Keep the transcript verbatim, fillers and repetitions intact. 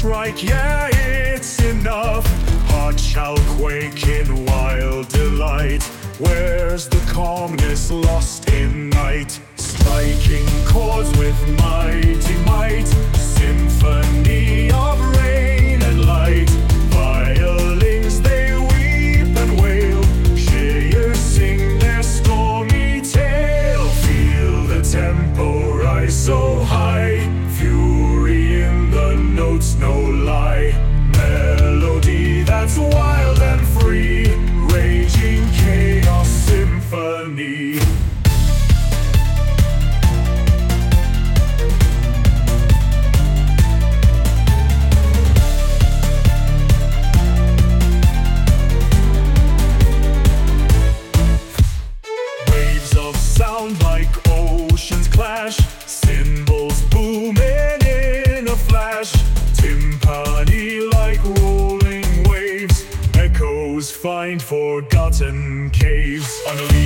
strike, yeah, it's enough. Heart shall quake in wild delight. Where's the calmness lost in night? Striking chords with mighty might, symphony of rain and light. Violins they weep and wail, shears sing their stormy tale. Feel the tempo rise so high, fury in the notes, no lie. Melody that's wild and free, raging chaos symphony. Waves of sound like oceans clash, cymbals booming in a flash. Timpani like rolling waves, echoes find forgotten caves. Unleash